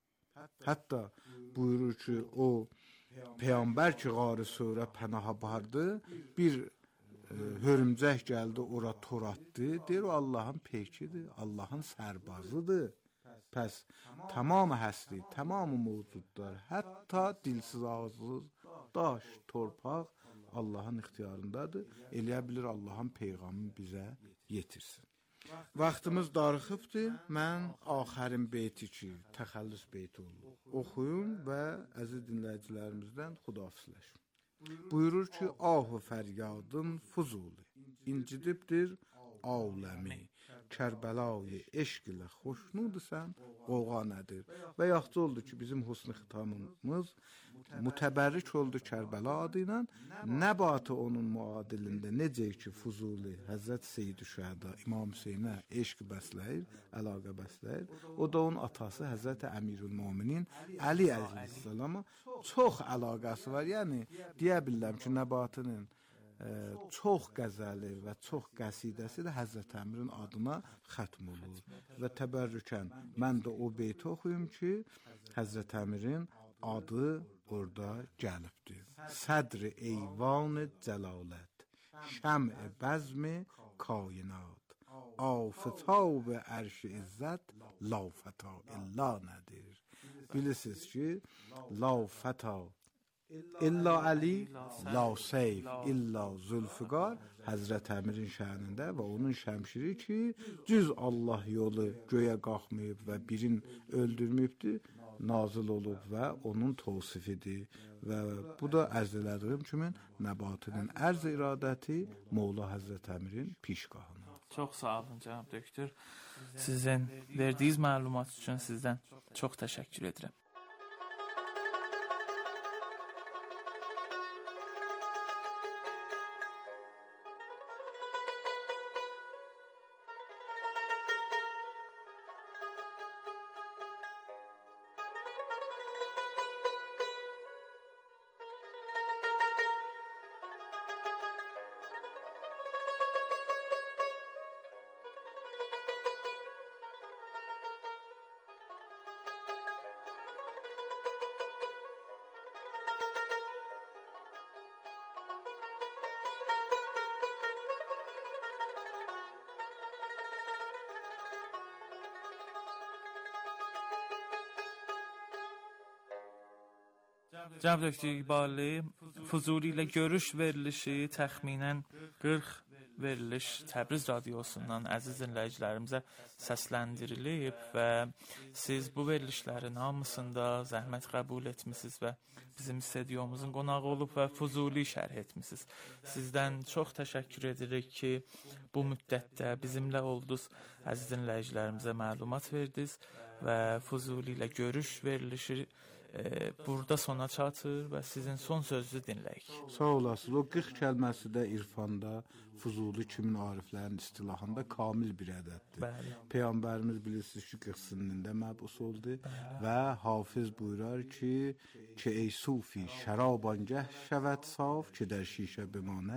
Hətta buyurur ki, o peyğəmbər ki, qarı surə pənaha bardı, bir e, hörümcək gəldi, ora tor atdı, deyir o Allahın peykidir, Allahın sərbazıdır. Pəs tamamı həsri, tamamı mövcudlar, hətta dilsiz, ağızsız, daş, torpaq Allahın ixtiyarındadır. Eləyə bilir Allahın peyğamını bizə yetirsin. Vaxtımız darıxıbdır. Mən axərin beyti ki, təxəllüs beyti olur. Oxuyun və əziz dinləyicilərimizdən xudafizləşin. Buyurur ki, ahı fəryadım Füzuli, incidibdir aləmi, Kərbəlayı eşq ilə xoşnudsan, qoğa nədir? Və yaxşı oldu ki, bizim husn-i xitamımız mütəbərrik oldu Kərbəla adı ilə, nəbatı onun müadilində necə ki, Füzuli, Həzrət Seyyid-i Şəhəda, İmam Hüseynə eşq bəsləyir, əlaqə bəsləyir. O da onun atası Həzrət Əmirül-Müminin Əli əleyhissalama çox əlaqəsi var. Yəni, deyə bilirəm ki, nəbatının Ə, çox qəzəli və çox qəsidəsi də Həzrət Əmirin adına xətm olur. Və təbərrükən mən də o beyti oxuyum ki, Həzrət Əmirin adı orada gəlibdir. Sədr-i eyvan-ı cəlalət, şəm-i bəzm-i kainat, aftab-ı ərş-i izzət, la fəta illa nədir? Bilirsiniz ki, la fəta İlla Əli, la Seyf, illa Zülfüqar Həzrət Əmirin şənində və onun şəmşiri ki, cüz Allah yolu göyə qalxmayıb və birin öldürməyibdir, nazil olub və onun tavsifidir. Və bu da ərz elədiyim kimi nəbatının ərz iradəti Molla Həzrət Əmirin pişgahına. Çox sağ olun cənab doktor. Sizin verdiyiniz məlumat üçün sizdən çox təşəkkür edirəm. Cənab doktor İqbali, Füzuli ilə görüş verilişi təxminən qırx veriliş Təbriz radiosundan əziz dinləyicilərimizə səsləndirilib və siz bu verilişlərin hamısında zəhmət qəbul etmisiniz və bizim stüdyomuzun qonağı olub və Füzuli şərh etmisiniz. Sizdən çox təşəkkür edirik ki, bu müddətdə bizimlə oldunuz, əziz dinləyicilərimizə məlumat verdiniz və Füzuli ilə görüş verilişi e, burada sona çatır və sizin son sözünüzü dinləyik. Sağ olasınız. O qırx kəlməsi də irfanda, Füzuli kimin ariflərin istilahında kamil bir ədəddir. Bəli. Peyğəmbərimiz bilirsiniz ki, qırx sinində məbus oldu. Bəli. Və Hafiz buyurar ki, ki ey sufi şəraban gəh şəvət saf, ki der şişə bimanət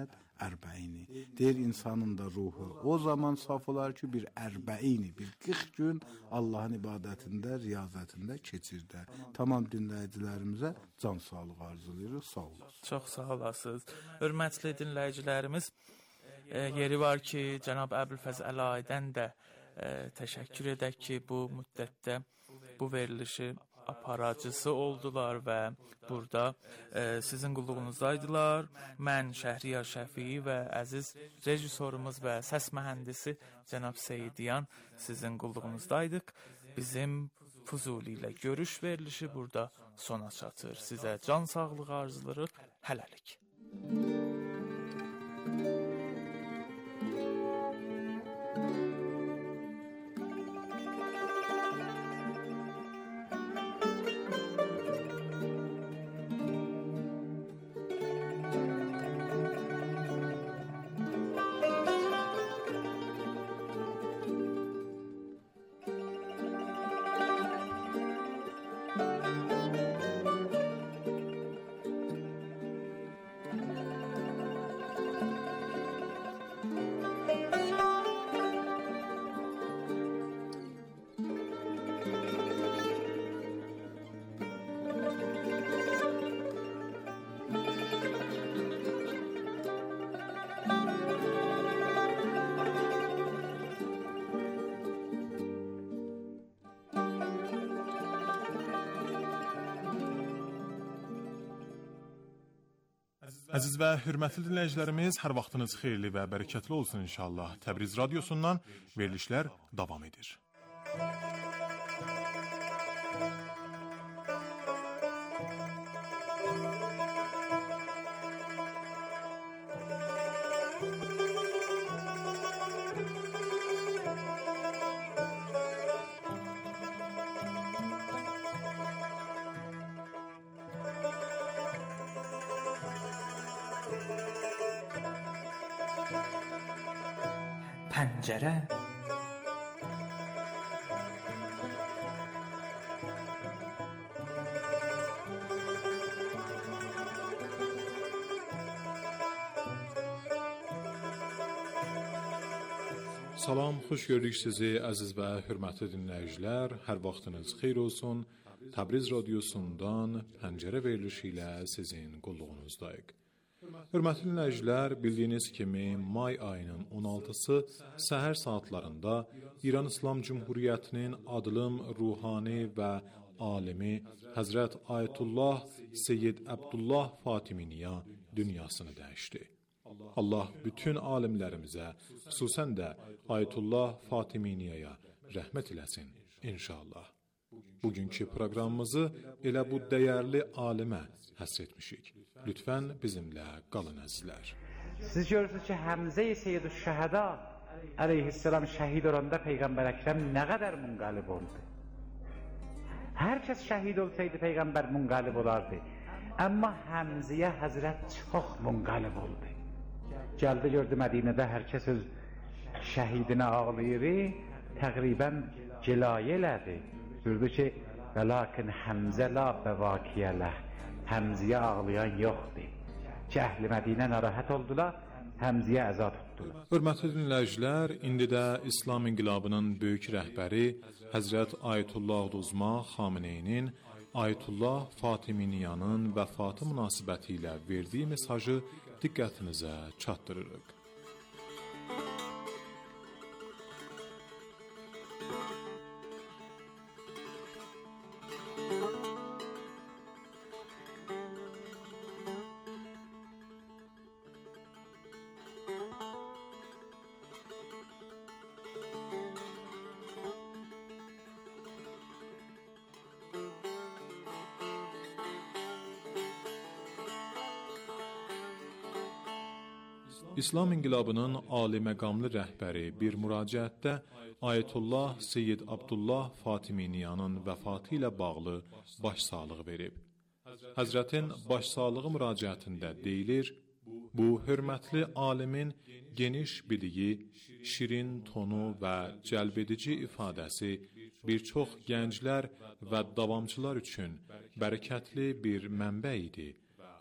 ərbəini. Deyir insanın da ruhu o zaman saf olar ki, bir ərbəini, bir qırx gün Allahın ibadətində, riyazətində keçirdə. Tamam dinləyicilərimizə can sağlığı arzulayırıq. Sağ olun. Çox sağ olasınız. Hörmətli dinləyicilərimiz, e, yeri var ki, cənab Əbülfəz Əlayidən də e, təşəkkür edək ki, bu müddətdə bu verilişi aparıcısı oldular və burada e, sizin qulluğunuzdaydılar. Mən Şəhriyar Şəfii və əziz rejissorumuz və səs mühəndisi cənab Seyidiyan sizin qulluğunuzdaydıq. Bizim Füzuli ilə görüş verilişi burada sona çatır. Sizə can sağlığı arzularıq. Hələlik. Əziz və hörmətli dinləyicilərimiz, hər vaxtınız xeyirli və bərəkətli olsun inşallah. Təbriz Radiosundan verilişlər davam edir. Pəncərə. Salam, xoş gördük sizi əziz və hörmətli dinləyicilər. Hər vaxtınız xeyir olsun. Təbriz Radiosundan Pəncərə verilişi ilə sizin qulluğunuzdayıq. Hörmətli dinləyicilər, bildiyiniz kimi may ayının on altısı səhər saatlarında İran İslam Cümhuriyyətinin adlım ruhani və alimi Həzrət Ayətullah Seyyid Abdullah Fatiminiya dünyasını dəyişdi. Allah bütün alimlərimizə, xüsusən də Ayətullah Fatiminiyaya rəhmət eləsin inşallah. Bugünkü proqramımızı elə bu dəyərli alimə həsr etmişik. Lütfən bizimlə qalın əzizlər. Siz görürsünüz ki, Həmzə-i Seyyid-ü-Şəhəda əleyhisselam şəhid olanda Peyğəmbər Əkrəm nə qədər munqalib oldu. Hər kəs şəhid olsaydı Peyğəmbər munqalib olardı. Amma Həmzəyə Həzrət çox munqalib oldu. Gəldi gördü Mədinədə hər kəs öz şəhidinə ağlayır, təqribən cilayə elədi. Buyurdu ki, və lakin Həmzə la bəvakiyələ. Həmziyə ağlayan yoxdur. Ki, əhl-i Mədinə narahat oldular, Həmziyə əza tutdular. Hörmətli dinləyicilər, indi də İslam inqilabının böyük rəhbəri Həzrət Ayətullah Uzma Xameneyinin Ayətullah Fatiminiyanın vəfatı münasibəti ilə verdiyi mesajı diqqətinizə çatdırırıq. İslam inqilabının aliməqamlı rəhbəri bir müraciətdə Ayətullah Seyyid Abdullah Fatiminiyanın vəfatı ilə bağlı başsağlığı verib. Həzrətin başsağlığı müraciətində deyilir, bu hörmətli alimin geniş biliyi, şirin tonu və cəlbedici ifadəsi bir çox gənclər və davamçılar üçün bərəkətli bir mənbə idi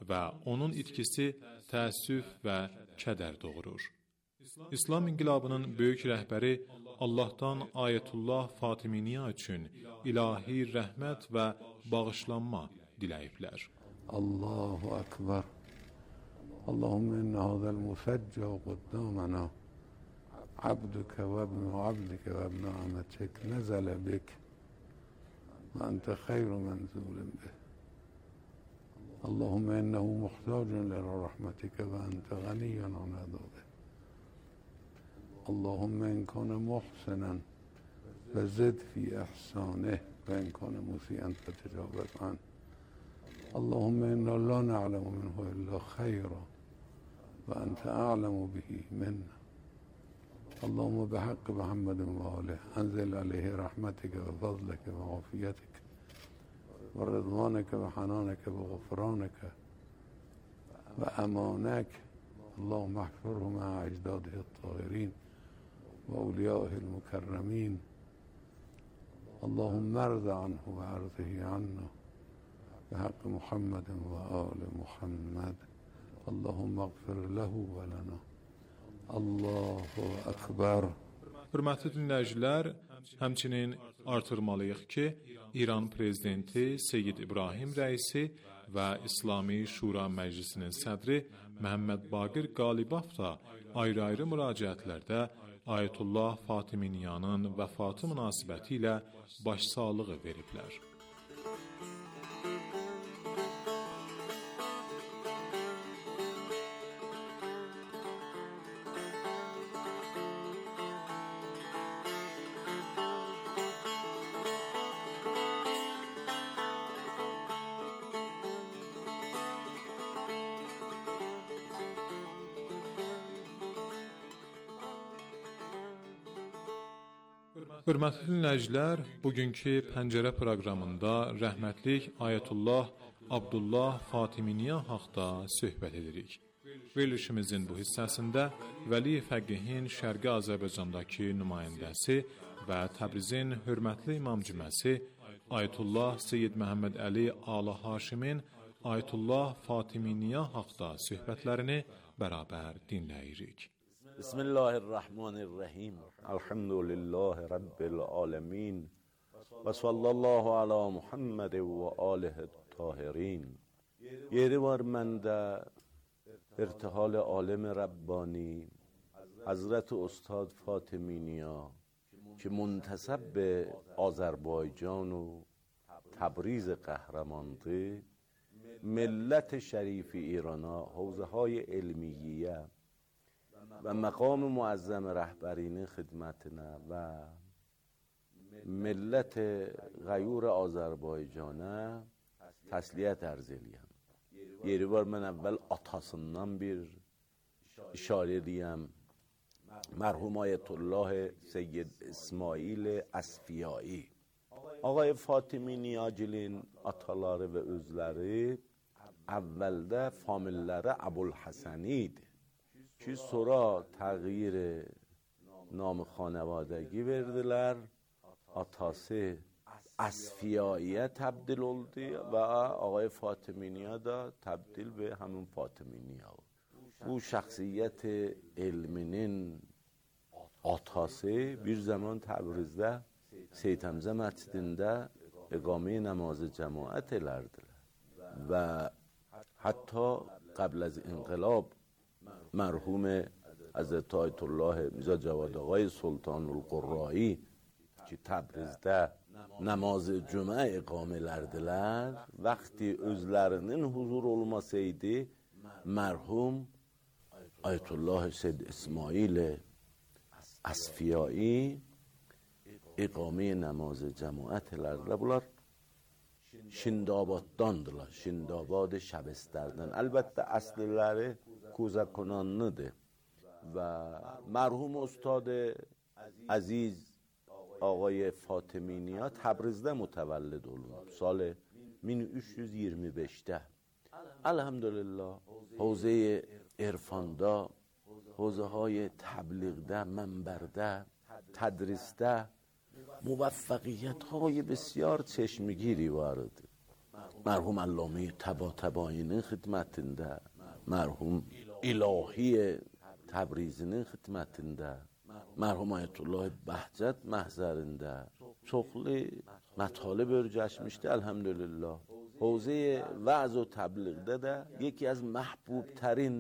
və onun itkisi təəssüf və kədər doğurur. İslam inqilabının böyük rəhbəri Allahdan Ayətullah Fatiminiya üçün ilahi rəhmət və bağışlanma diləyiblər. Allahu Ekber. Allahümme inne hadal mufecca qaddamana abduke ve ibnu abdike ve ibnu ametek nezele bik ve ente khayru menzulin bih. Allahümme innehu muhtacun lera rahmetike ve ente ganiyyun an adabih. Allahümme in kana muhsenen ve zid fi ihsanih ve in kana musiyen fe tecavüz an. Allahümme inna la na'lemu minhu illa khayra ve ente a'lemu bihi minna. Allahümme bihakkı Muhammedin ve aleyh anzil aleyhi rahmetike ve fazlike ve afiyetike ve rıdvanike ve hananike ve gufranike ve emanike. Allahümme ahfirhu ma'a ecdadihi tahirin ve evliyaihi mukerremin. Allahümme erza anhu ve erzihi anna bihakkı Muhammedin ve ali Muhammed. Allahümme agfir lehu ve lana. Allahu Ekber. Hörmətli dinləyicilər, həmçinin artırmalıyıq ki, İran prezidenti Seyyid İbrahim rəisi və İslami Şura Məclisinin sədri Məhəmməd Baqir Qalibov da ayrı-ayrı müraciətlərdə Ayətullah Fatiminiyanın vəfatı münasibəti ilə başsağlığı veriblər. Hörmətli dinləyicilər, bugünkü Pəncərə proqramında rəhmətlik Ayətullah Abdullah Fatiminiya haqda söhbət edirik. Verilişimizin bu hissəsində Vəli Fəqihin Şərqi Azərbaycandakı nümayəndəsi və Təbrizin hörmətli imam cüməsi Ayətullah Seyyid Məhəmməd Əli Alı Haşimin Ayətullah Fatiminiya haqda söhbətlərini bərabər dinləyirik. Bismillahirrahmanirrahim. Elhamdülillahi Rabbil alemin. Ve sallallahu ala Muhammed ve alihi tahirin. Yeri var məndə irtihal alim Rabbani Hazret Ustad Fatiminiya ki muntasab be Azərbaycan و تبریز قهرمانده ملت شریف ایرانا حوزه های علمیه و مقام معظم رهبرین خدمتنا و ملت غیور آذربایجان'a təsliyyət ərz eləyəm. Yeri var mən əvvəl atasından bir işarə edəyəm. Mərhum Ayətullah Seyyid İsmail Əsfiyai. Ağay Fatiminiyaçilin ataları və özləri əvvəldə familləri Əbulhəsəni idi ki sonra təğyir nam xanevadəgi verdilər. Atası Əsfiyaiyə təbdil oldu və ağay Fatiminiya da təbdil və həmin Fatiminiya oldu. Bu şəxsiyyət elminin atası bir zaman Təbrizdə Seyyid Həmzə məscidində iqamə namazı cəmaət elərdilər və hətta qəbl az inqilab mərhum Həzrət Ayətullah Mirzə Cavad ağay Sultanulqurrայի ki Təbrizdə namaz cümə iqamə elərdilər, vaxtı özlərinin huzur olmasaydı mərhum Ayətullah Seyyid İsmail Əsfiyai iqamə namazı cəmaət elərdilər. Bunlar Şindabaddandılar, Şindabad Şəbistərdən. Əlbəttə əsliləri Kozakonanlıdır və mərhum ustad əziz آقای فاطمینیا تبریزده متولد olunub سال min üç yüz iyirmi beşdə. Elhamdülillah حوزه عرفاندا، حوزه های تبلیغده، منبرده، تدریسده موفقیت های بسیار چشمگیری وارد مرحوم علامه طباطبایی'nin xidmətində, mərhum İlahi Təbrizinin xidmətində, mərhum Ayətullah Bəhcət məhzərində çoxlu مطالب örgəşmişdi elhamdülillah. حوزه وعظ و تبلیغ ده یکی از محبوب ترین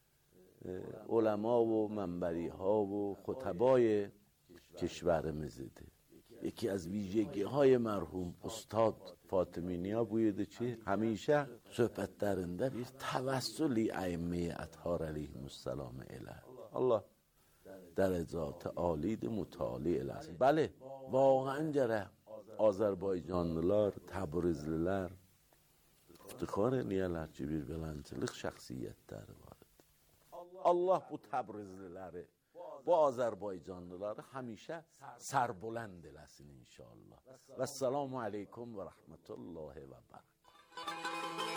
علما و منبری ها و خطبای کشورمizdi. یکی از ویژگی های مرحوم استاد فاطمی نیا buydu ki همیشه صحبتlerinde bir tevessüli ائمه اطهار علیه‌السلام اله. Allah درجات عالی متعالی eləsin. Bəli, واقعا gərək Azərbaycanlılar, Təbrizlilər iftixar eləyərlər ki, bir beləncəlik şəxsiyyətləri var. Allah bu Təbrizliləri, bu Azərbaycanlıları həmişə sərbulənd eləsin inşallah. Və səlamu aleykum və rəhmətullahi və bərəkət.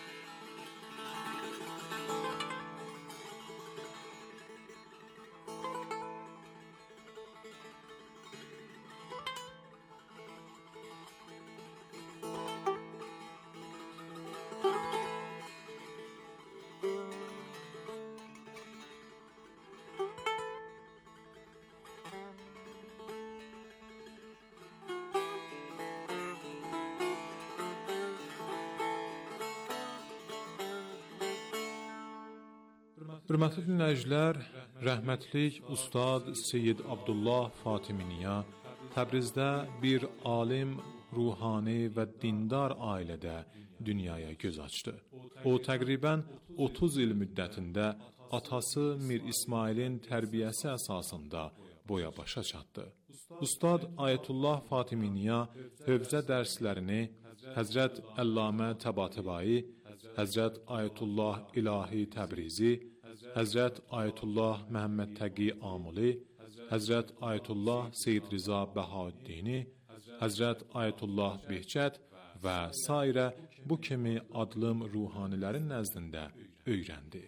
Hörmətli dinləyicilər, rəhmətlik Ustad Seyyid Abdullah Fatimi Niya Təbrizdə bir alim, ruhani və dindar ailədə dünyaya göz açdı. O təqribən otuz il müddətində atası Mir İsmailin tərbiyəsi əsasında boya başa çatdı. Ustad Ayətullah Fatimi Niya hövzə dərslərini Həzrət Əllamə Təbatəbai, Həzrət Ayətullah İlahi Təbrizi, Həzrət Ayətullah Məhəmməd Təqi Amuli, Həzrət Ayətullah Seyyid Riza Bəhaüddini, Həzrət Ayətullah Behçət və sairə bu kimi adlım ruhanilərin nəzdində öyrəndi.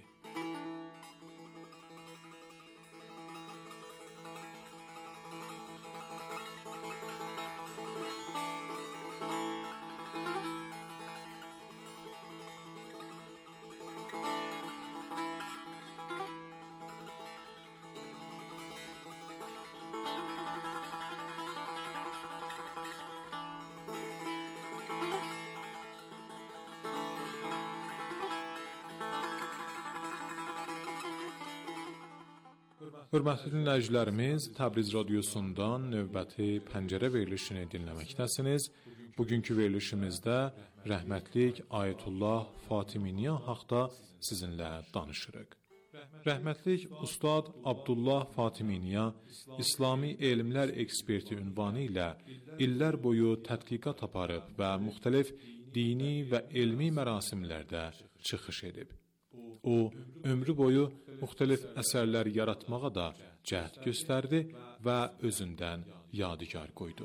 Hörmətli dinləyicilərimiz, Təbriz radiosundan növbəti pəncərə verilişini dinləməkdəsiniz. Bugünkü verilişimizdə rəhmətlik Ayətullah Fatimi Niya haqda sizinlə danışırıq. Rəhmətlik Ustad Abdullah Fatimi Niya İslami elmlər eksperti ünvanı ilə illər boyu tədqiqat aparıb və müxtəlif dini və elmi mərasimlərdə çıxış edib. O, ömrü boyu müxtəlif əsərlər yaratmağa da cəhd göstərdi və özündən yadigar qoydu.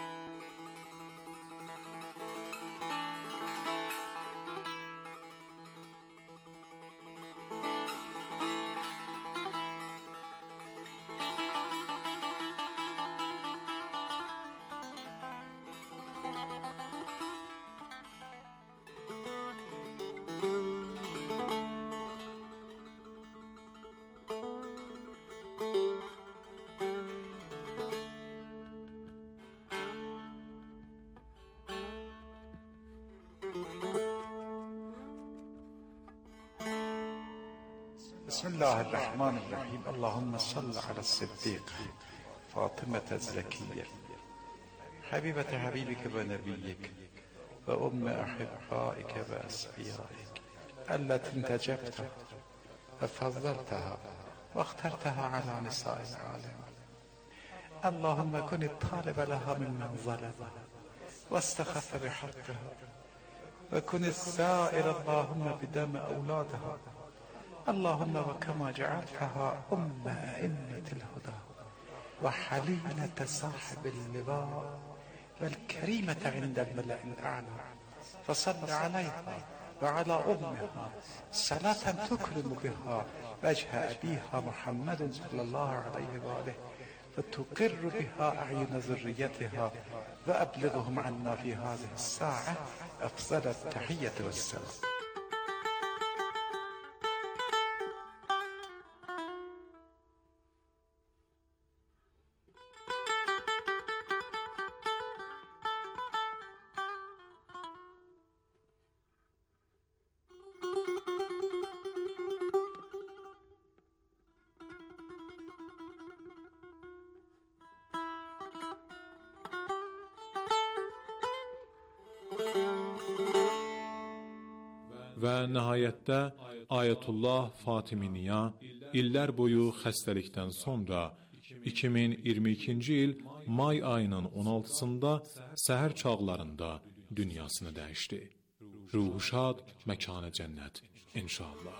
بسم الله الرحمن الرحيم. اللهم صل على الصديقة فاطمة الزكية حبيبة حبيبك ونبيك وأم أحبائك وأصفيائك التي انتجبتها وفضلتها واخترتها على نساء العالم. اللهم كن الطالب لها ممن ظلمها واستخف بحقها، وكن السائر اللهم بدم أولادها، اللهم وكما جعلتها أم أئمة الهدى وحليلة صاحب اللواء والكريمة عند الملأ الأعلى، فصل عليها وعلى أمها صلاة تكرم بها وجه أبيها محمد صلى الله عليه وآله، فتقر بها أعين ذريتها وأبلغهم عنا في هذه الساعة أفضل التحية والسلام. Və nəhayətdə Ayətullah Fatiminiya illər boyu xəstəlikdən sonra iki min iyirmi ikinci il may ayının on altısında səhər çağlarında dünyasını dəyişdi. Ruhu şad, məkanı cənnət inşallah.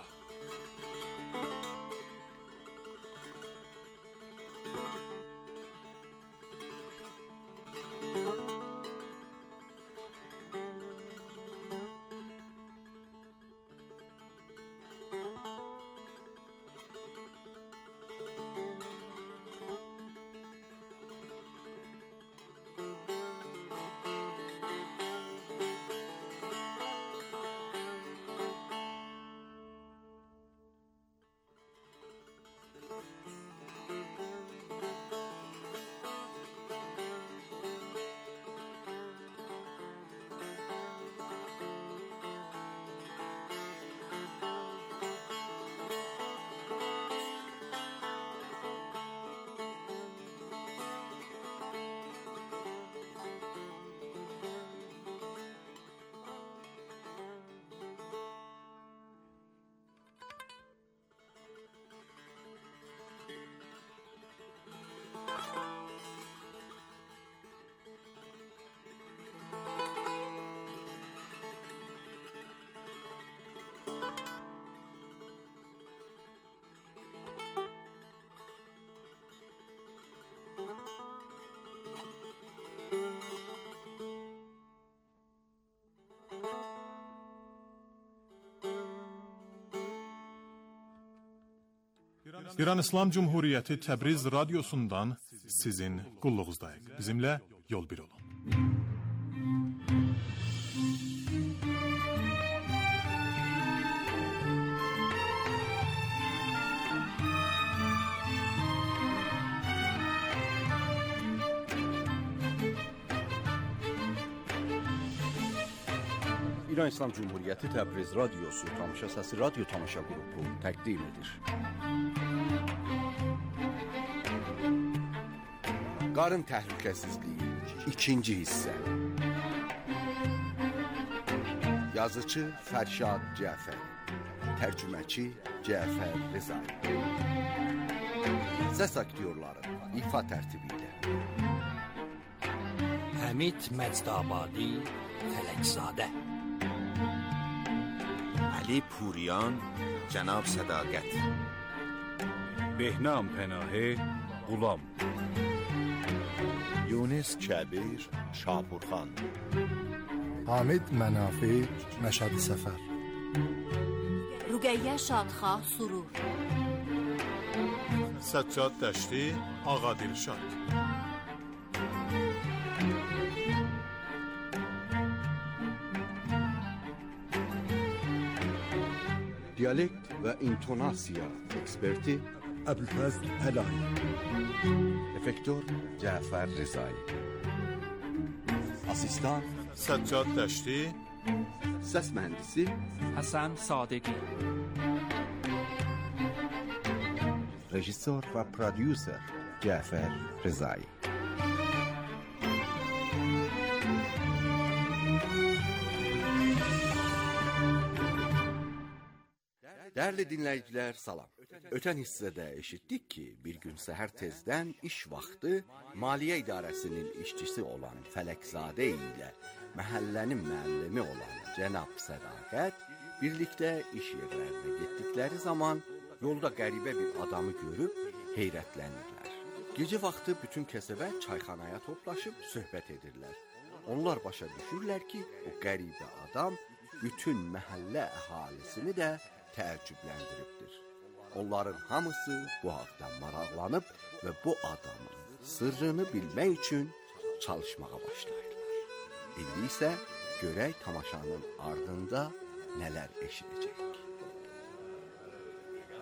İran İslam Cumhuriyeti Təbriz radyosundan sizin qulluğuzdayıq. Bizimlə yol bir olun. İran İslam Cumhuriyeti Təbriz radyosu tamaşa səsi radyo tamaşa qrupu təqdim edir. Qarın təhlükəsizliyi ikinci hissə. Yazıcı Fərşad Cəfər, tərcüməçi Cəfər Rızay. Səs aktyorları ifa tərtibi ilə Həmid Məcdabadi, Fələkzadə, علی پوریان جناب صداقت، بهنام پناهه غلام، یونس کبیر شاپورخان، حامد منافع مشهد سفر، رقیه شادخواه سرور، سجاد دشتی آقا دلشاد. Diyalekt və intonasiya eksperti Əbülfəzl Əlay, effektor Cəfər Rızay, asistan Səccad Dəşti, səs mühəndisi Həsən Sadəqi, rejissor və prodüser Cəfər Rızay. Dəyərli dinləyicilər, salam. Ötən hissədə eşitdik ki, bir gün səhər tezdən iş vaxtı Maliyyə İdarəsinin işçisi olan Fələkzadə ilə məhəllənin müəllimi olan Cənab Sədaqət birlikdə iş yerlərinə getdikləri zaman yolda qəribə bir adamı görüb heyrətlənirlər. Gecə vaxtı bütün kəsəbə çayxanaya toplaşıb söhbət edirlər. Onlar başa düşürlər ki, o qəribə adam bütün məhəllə əhalisini də təəccübləndiribdir. Onların hamısı bu haqdan maraqlanıb və bu adamın sırrını bilmək üçün çalışmağa başlayırlar. İndi isə görək tamaşanın ardında nələr eşidəcəklər.